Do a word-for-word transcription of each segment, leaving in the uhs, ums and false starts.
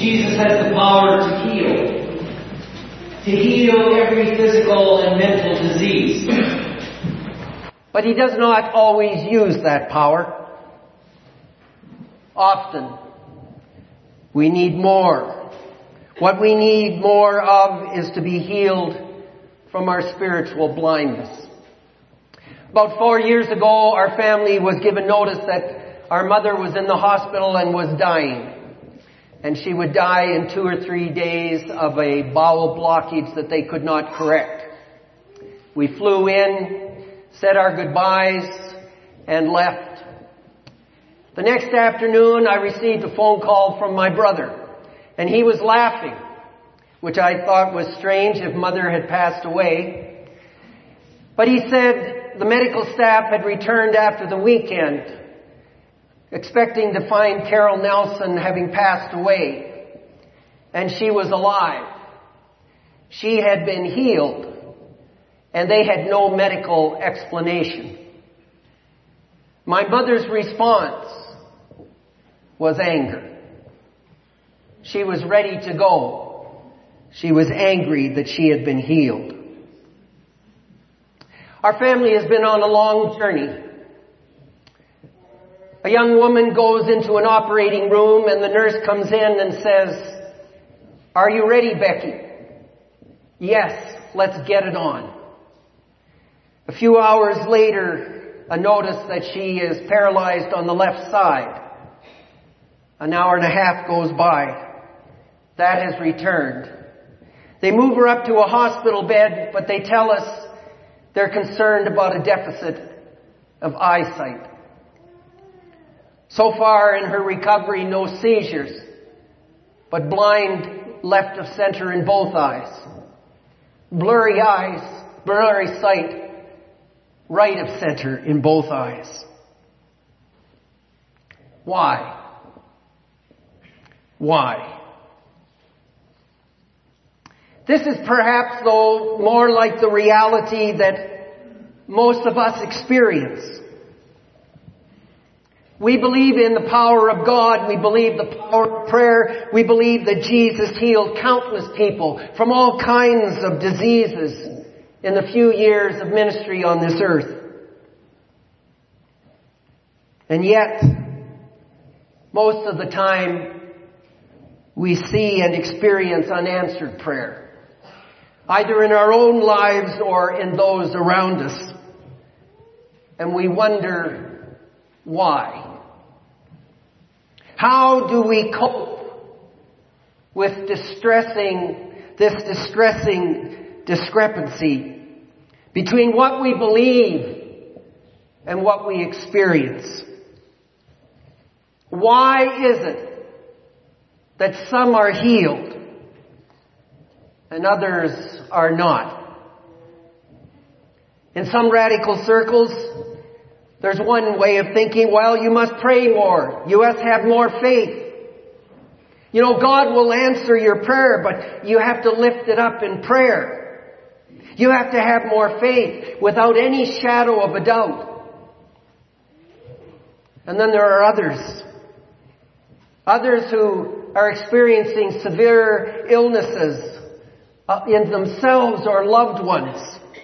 Jesus has the power to heal. To heal every physical and mental disease. But He does not always use that power. Often, we need more. What we need more of is to be healed from our spiritual blindness. About four years ago, our family was given notice that our mother was in the hospital and was dying. And she would die in two or three days of a bowel blockage that they could not correct. We flew in, said our goodbyes, and left. The next afternoon, I received a phone call from my brother. And he was laughing, which I thought was strange if Mother had passed away. But he said the medical staff had returned after the weekend, expecting to find Carol Nelson having passed away. And she was alive. She had been healed, and they had no medical explanation. My mother's response was anger. She was ready to go. She was angry that she had been healed. Our family has been on a long journey. A young woman goes into an operating room and the nurse comes in and says, "Are you ready, Becky?" "Yes, let's get it on." A few hours later, a notice that she is paralyzed on the left side. An hour and a half goes by. That has returned. They move her up to a hospital bed, but they tell us they're concerned about a deficit of eyesight. So far in her recovery, no seizures, but blind left of center in both eyes. Blurry eyes, blurry sight, right of center in both eyes. Why? Why? This is perhaps, though, more like the reality that most of us experience. We believe in the power of God. We believe the power of prayer. We believe that Jesus healed countless people from all kinds of diseases in the few years of ministry on this earth. And yet, most of the time, we see and experience unanswered prayer, either in our own lives or in those around us. And we wonder why. How do we cope with distressing, this distressing discrepancy between what we believe and what we experience? Why is it that some are healed and others are not? In some radical circles, there's one way of thinking, well, you must pray more. You must have more faith. You know, God will answer your prayer, but you have to lift it up in prayer. You have to have more faith without any shadow of a doubt. And then there are others. Others who are experiencing severe illnesses in themselves or loved ones.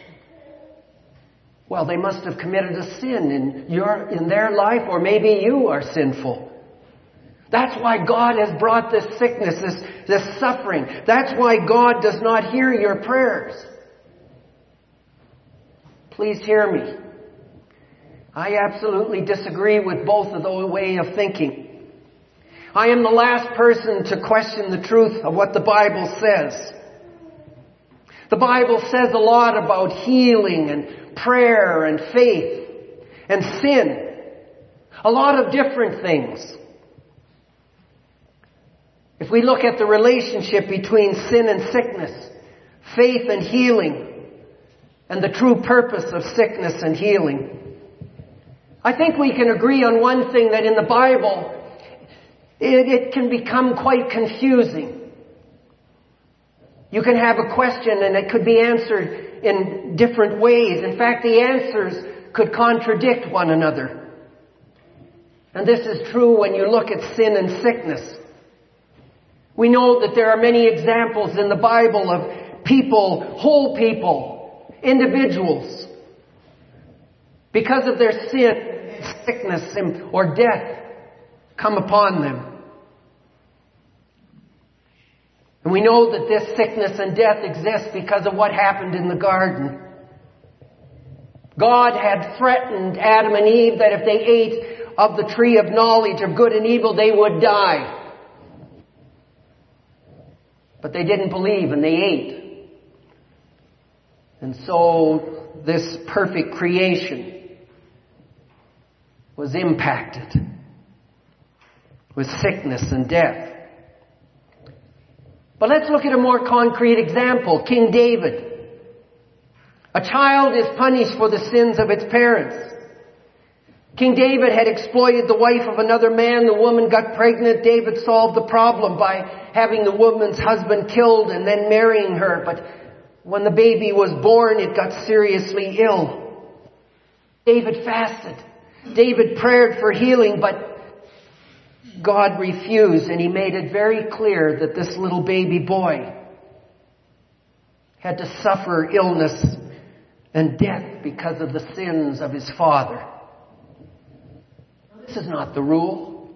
Well, they must have committed a sin in your, in their life, or maybe you are sinful. That's why God has brought this sickness, this, this suffering. That's why God does not hear your prayers. Please hear me. I absolutely disagree with both of those ways of thinking. I am the last person to question the truth of what the Bible says. The Bible says a lot about healing and prayer and faith and sin. A lot of different things. If we look at the relationship between sin and sickness, faith and healing, and the true purpose of sickness and healing, I think we can agree on one thing, that in the Bible, it, it can become quite confusing. You can have a question and it could be answered in different ways. In fact, the answers could contradict one another. And this is true when you look at sin and sickness. We know that there are many examples in the Bible of people, whole people, individuals, because of their sin, sickness or death come upon them. And we know that this sickness and death exists because of what happened in the garden. God had threatened Adam and Eve that if they ate of the tree of knowledge of good and evil, they would die. But they didn't believe and they ate. And so this perfect creation was impacted with sickness and death. But let's look at a more concrete example. King David. A child is punished for the sins of its parents. King David had exploited the wife of another man. The woman got pregnant. David solved the problem by having the woman's husband killed and then marrying her. But when the baby was born, it got seriously ill. David fasted. David prayed for healing, but God refused, and he made it very clear that this little baby boy had to suffer illness and death because of the sins of his father. This is not the rule.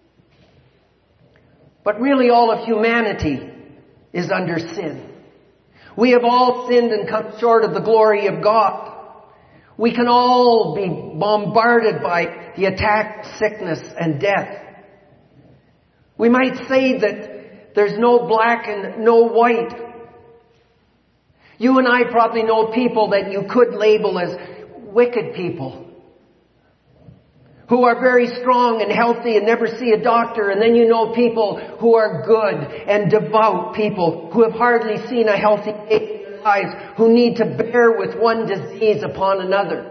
But really all of humanity is under sin. We have all sinned and come short of the glory of God. We can all be bombarded by the attack of sickness and death. We might say that there's no black and no white. You and I probably know people that you could label as wicked people, who are very strong and healthy and never see a doctor. And then you know people who are good and devout people who have hardly seen a healthy day in their lives, who need to bear with one disease upon another.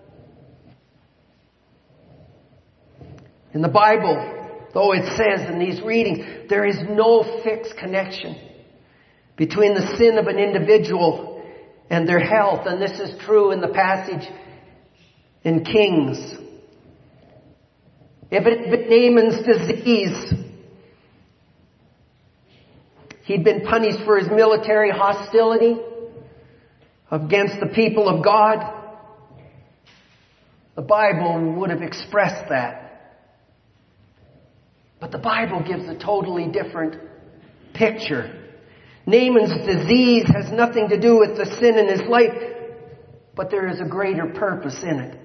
In the Bible, though it says in these readings, there is no fixed connection between the sin of an individual and their health. And this is true in the passage in Kings. If it had been Naaman's disease, he'd been punished for his military hostility against the people of God. The Bible would have expressed that. But the Bible gives a totally different picture. Naaman's disease has nothing to do with the sin in his life, but there is a greater purpose in it.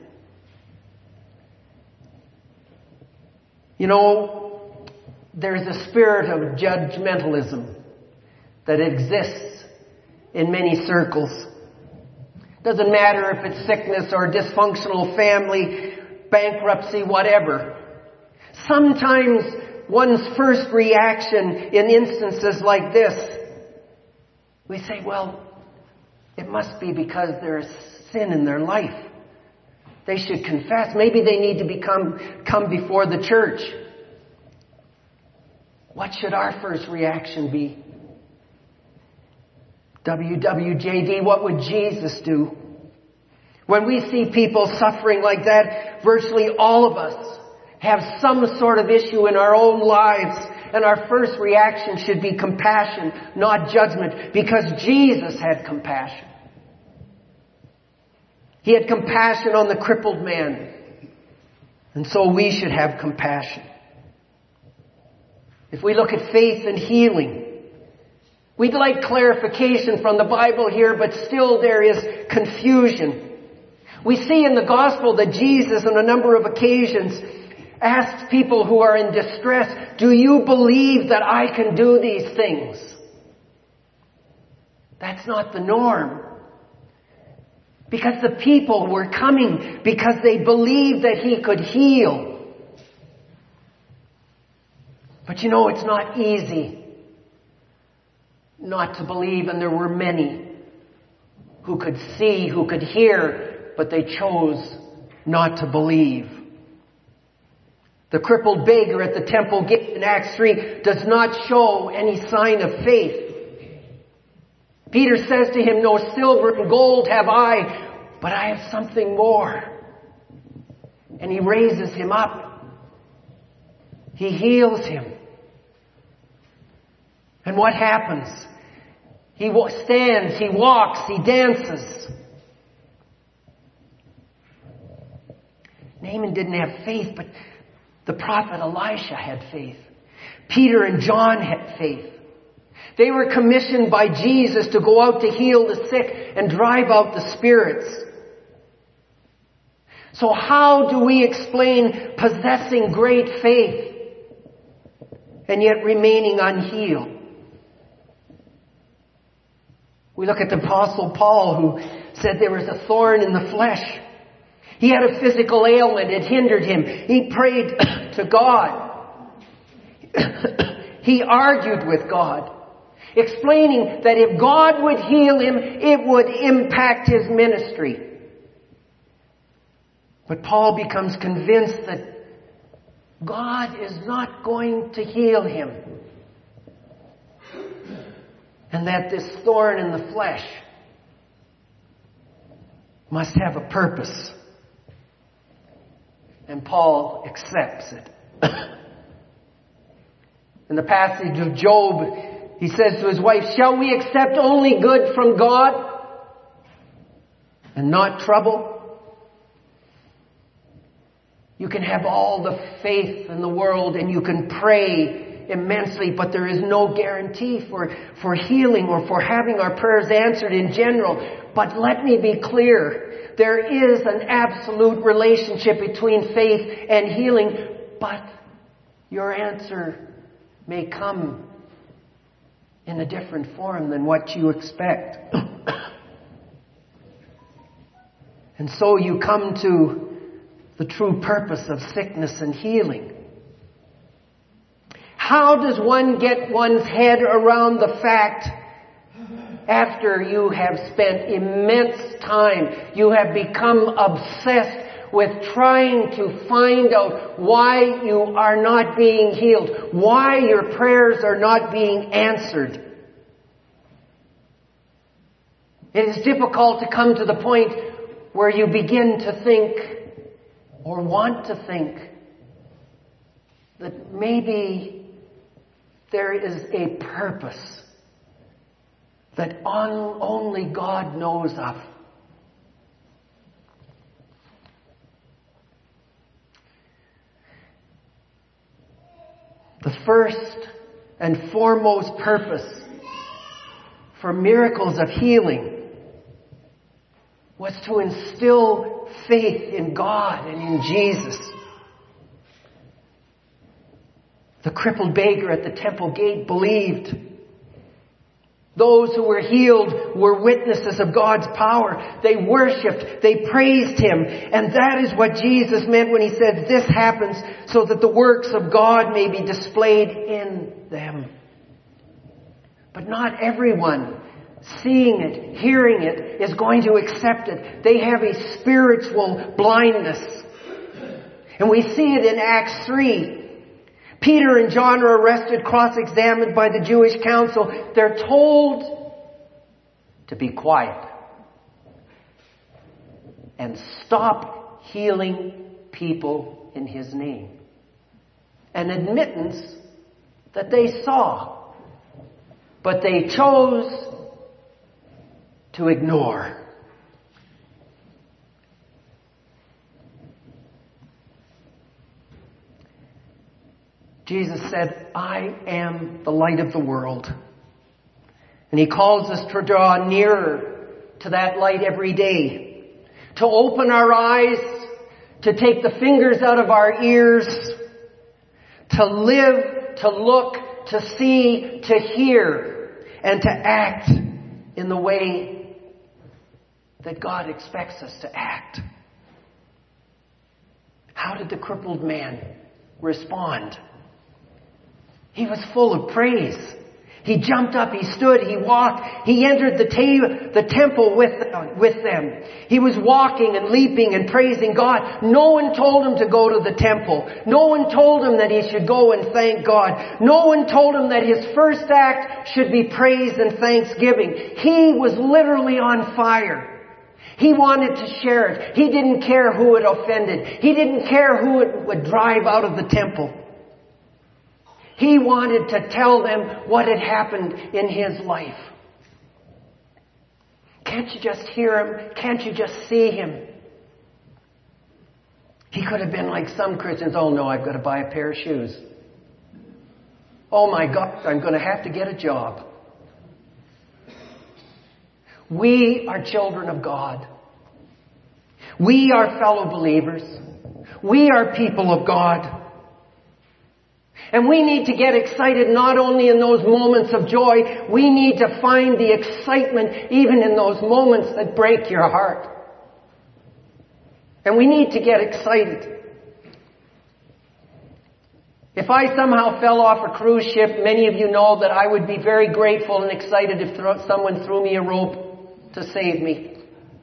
You know, there's a spirit of judgmentalism that exists in many circles. Doesn't matter if it's sickness or dysfunctional family, bankruptcy, whatever. Sometimes one's first reaction in instances like this, we say, well, it must be because there's sin in their life. They should confess. Maybe they need to become come before the church. What should our first reaction be? W W J D, what would Jesus do? When we see people suffering like that, virtually all of us have some sort of issue in our own lives, and our first reaction should be compassion, not judgment, because Jesus had compassion. He had compassion on the crippled man, and so we should have compassion. If we look at faith and healing, we'd like clarification from the Bible here, but still there is confusion. We see in the gospel that Jesus on a number of occasions asked people who are in distress, do you believe that I can do these things? That's not the norm. Because the people were coming because they believed that he could heal. But you know, it's not easy not to believe, and there were many who could see, who could hear, but they chose not to believe. The crippled beggar at the temple gate in Acts three does not show any sign of faith. Peter says to him, no silver and gold have I, but I have something more. And he raises him up. He heals him. And what happens? He stands, he walks, he dances. Naaman didn't have faith, but the prophet Elisha had faith. Peter and John had faith. They were commissioned by Jesus to go out to heal the sick and drive out the spirits. So how do we explain possessing great faith and yet remaining unhealed? We look at the Apostle Paul, who said there was a thorn in the flesh. He had a physical ailment. It hindered him. He prayed to God. He argued with God, explaining that if God would heal him, it would impact his ministry. But Paul becomes convinced that God is not going to heal him, and that this thorn in the flesh must have a purpose. And Paul accepts it. In the passage of Job, he says to his wife, "Shall we accept only good from God and not trouble?" You can have all the faith in the world and you can pray immensely, but there is no guarantee for, for healing or for having our prayers answered in general. But let me be clear, there is an absolute relationship between faith and healing, but your answer may come in a different form than what you expect. And so you come to the true purpose of sickness and healing. How does one get one's head around the fact, after you have spent immense time, you have become obsessed with trying to find out why you are not being healed, why your prayers are not being answered? It is difficult to come to the point where you begin to think, or want to think, that maybe there is a purpose that on, only God knows of. The first and foremost purpose for miracles of healing was to instill faith in God and in Jesus. The crippled beggar at the temple gate believed. Those who were healed were witnesses of God's power. They worshipped, they praised Him. And that is what Jesus meant when He said, "This happens so that the works of God may be displayed in them." But not everyone seeing it, hearing it, is going to accept it. They have a spiritual blindness. And we see it in Acts three. Peter and John are arrested, cross-examined by the Jewish council. They're told to be quiet and stop healing people in His name. An admittance that they saw, but they chose to ignore. Jesus said, "I am the light of the world." And He calls us to draw nearer to that light every day. To open our eyes, to take the fingers out of our ears, to live, to look, to see, to hear, and to act in the way that God expects us to act. How did the crippled man respond? He was full of praise. He jumped up, he stood, he walked, he entered the, ta- the temple with, uh, with them. He was walking and leaping and praising God. No one told him to go to the temple. No one told him that he should go and thank God. No one told him that his first act should be praise and thanksgiving. He was literally on fire. He wanted to share it. He didn't care who it offended. He didn't care who it would drive out of the temple. He wanted to tell them what had happened in his life. Can't you just hear him? Can't you just see him? He could have been like some Christians. Oh no, I've got to buy a pair of shoes. Oh my God, I'm going to have to get a job. We are children of God. We are fellow believers. We are people of God. And we need to get excited not only in those moments of joy, we need to find the excitement even in those moments that break your heart. And we need to get excited. If I somehow fell off a cruise ship, many of you know that I would be very grateful and excited if th- someone threw me a rope to save me.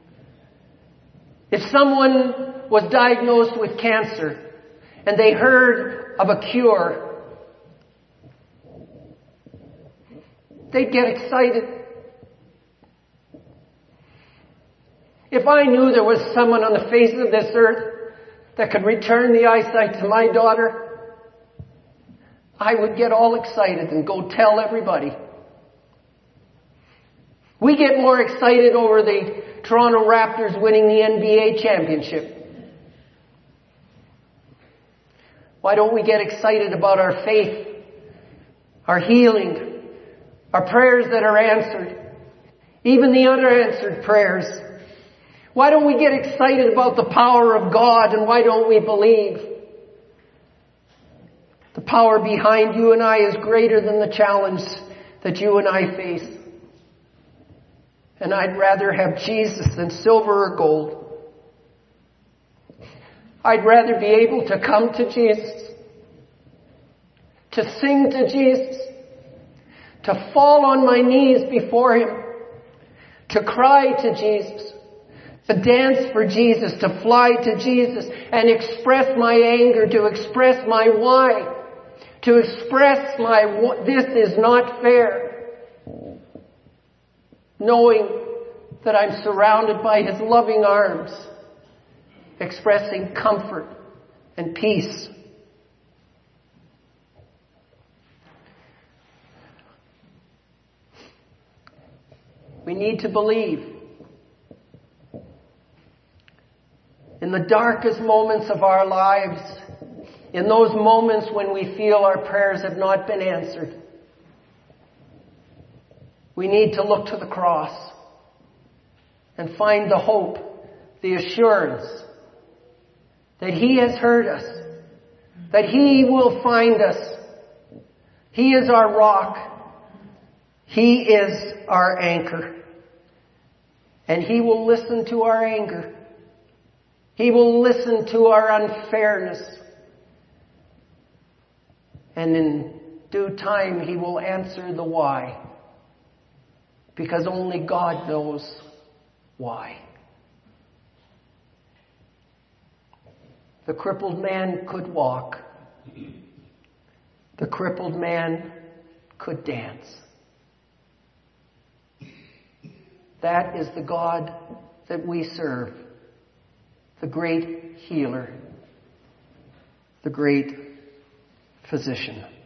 If someone was diagnosed with cancer and they heard of a cure, they'd get excited. If I knew there was someone on the face of this earth that could return the eyesight to my daughter, I would get all excited and go tell everybody. We get more excited over the Toronto Raptors winning the N B A championship. Why don't we get excited about our faith, our healing, our prayers that are answered, even the unanswered prayers? Why don't we get excited about the power of God, and why don't we believe? The power behind you and I is greater than the challenge that you and I face. And I'd rather have Jesus than silver or gold. I'd rather be able to come to Jesus, to sing to Jesus, to fall on my knees before Him, to cry to Jesus, to dance for Jesus, to fly to Jesus and express my anger, to express my why, to express my this is not fair, knowing that I'm surrounded by His loving arms, expressing comfort and peace. We need to believe. In the darkest moments of our lives, in those moments when we feel our prayers have not been answered, we need to look to the cross and find the hope, the assurance that He has heard us, that He will find us. He is our rock. He is our anchor. And He will listen to our anger. He will listen to our unfairness. And in due time, He will answer the why. Because only God knows why. The crippled man could walk. The crippled man could dance. That is the God that we serve. The great healer. The great physician.